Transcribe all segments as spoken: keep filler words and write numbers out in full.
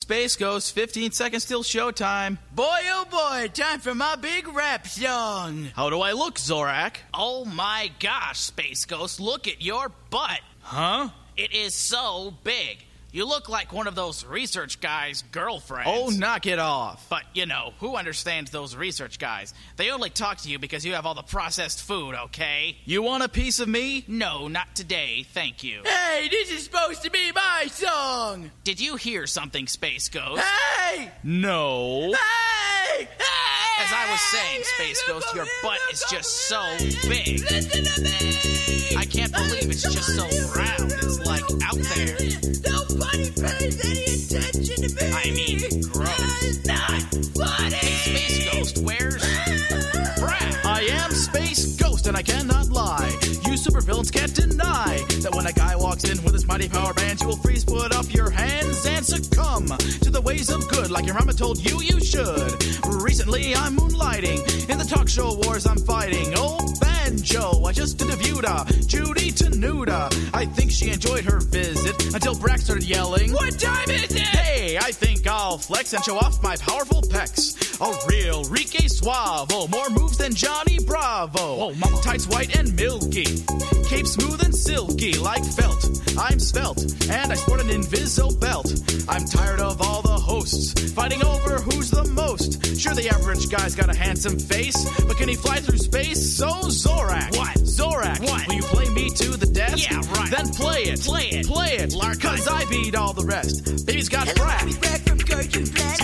Space Ghost, fifteen seconds till showtime. Boy, oh boy, time for my big rap song. How do I look, Zorak? Oh my gosh, Space Ghost, look at your butt. Huh? It is so big. You look like one of those research guys' girlfriends. Oh, knock it off. But, you know, who understands those research guys? They only talk to you because you have all the processed food, okay? You want a piece of me? No, not today, thank you. Hey, this is supposed to be my song. Did you hear something, Space Ghost? Hey! No. Hey! Hey! As I was saying, Space Ghost, your butt is just so big. Listen to me! I can't believe it's just so round. It's like out there. Nobody pays any attention to me. I mean, gross. It's not funny. Hey, Space Ghost, where's Brad? I am Space Ghost, and I cannot lie. You supervillains can't deny that when a guy walks in with his mighty power bands, you will freeze, put up your hands, and succumb to the ways of good, like your mama told you you should. Recently, I'm moonlighting in the talk show wars I'm fighting. Oh, Banjo, I just interviewed her, Judy Tenuta. I think she enjoyed her visit until Brack started yelling, What time is it? Hey, I think I'll flex and show off my powerful pecs. A real Rique Suavo, more moves than Johnny Bravo. Oh, mama. Tights white and milky, cape smooth and silky like felt. I'm svelte, and I sport an Inviso belt. I'm tired of all the hosts fighting over who's the most. Sure, the average guy's got a handsome face, but can he fly through space? So Zorak. What? Zorak. What? Will you play me to the death? Yeah, right. Then play it. Play it. Play it. Lark. Cause I beat all the rest. Baby's got Hello, Brack. I'm Brack from Cartoon Planet.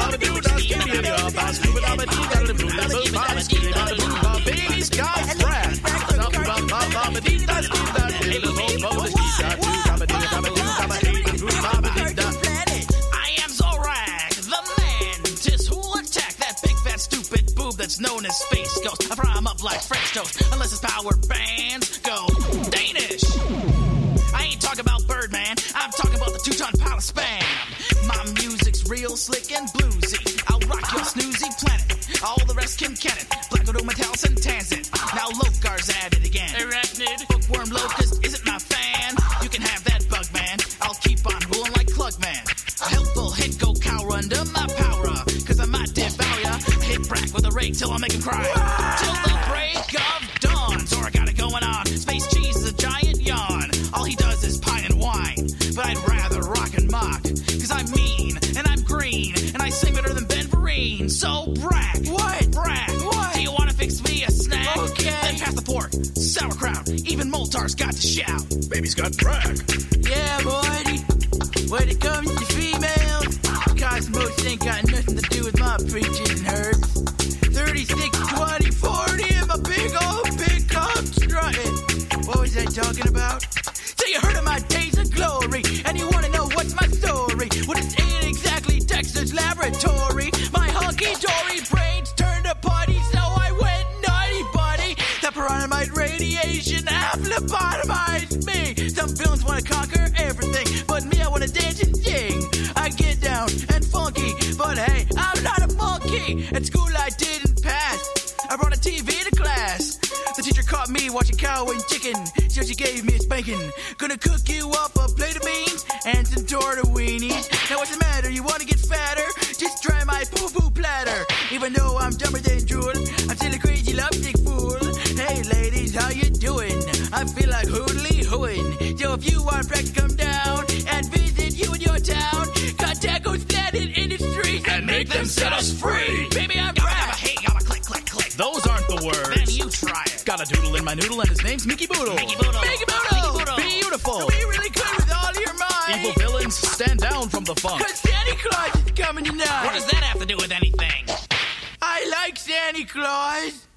Baby's got Brack. I am Zorak, the mantis who will attack that big fat stupid boob that's known as Space Ghost. I fry him up like French toast, unless his power bands go Danish. I ain't talking about Birdman, I'm talking about the two-ton pile of spam. My music's real slick and bluesy. I'll rock your snoozy planet. All the rest Kim Cannon, Black Widow, Metallis, and Tanzan. Now Lokar's at it again. Arachnid. Bookworm Locust isn't my fan. You can have that bug, man. I'll keep on ruling like Klugman. A helpful hit go cower under my power. Cause I might devour ya. Hit Brack with a rake till I make him cry. Till the break of dawn. Zora got it going on. Space cheese is a giant yawn. All he does is pine and whine. But I'd rather rock and mock. Cause I'm mean and I'm green. And I sing better than Ben Vereen. So Brack. What? Brack. What? Do you wanna fix me a snack? Okay. Then pass the pork. Sauerkraut. Even Moltar's got to shout. Baby's got Brack. Yeah, boy. When it comes to females, Cosmos ain't got nothing to do with my preaching and herbs. thirty-six, twenty, forty, and my big old big cock strutting. What was I talking about? So you heard of my days of glory, and you want to know what's my story? Well, this ain't exactly Dexter's laboratory. My hunky-dory brains turned to putty, so I went nutty, buddy. That pyramide radiation lobotomized me. Some villains want to conquer everything, but me, I want to dance and sing. I get down and funky, but hey, I'm not a monkey. At school I didn't pass. I brought a T V to class. The teacher caught me watching cow and chicken, so she gave me a spanking. Gonna cook you up a plate of beans and some tortellinis. Now what's the matter? You wanna get fatter? Just try my poo-poo platter. Even though I'm dumber than drool, I'm still a crazy lovesick fool. Hey ladies, how you doing? I feel like hoodly hooing. So if you want Brack to come down and visit you in your town, contact Ghost Planet Industries and make them set us free. Baby, I'm Brack. Hey, yabba, click, click, click. Those aren't the words. Then you try it. Got a doodle in my noodle and his name's Mickey Boodle. Mickey Boodle. Mickey Boodle. Mickey Boodle. Beautiful. Be really good with all your mind. Evil villains, stand down from the funk. Cause Santa Claus is coming tonight. What does that have to do with anything? I like Santa Claus.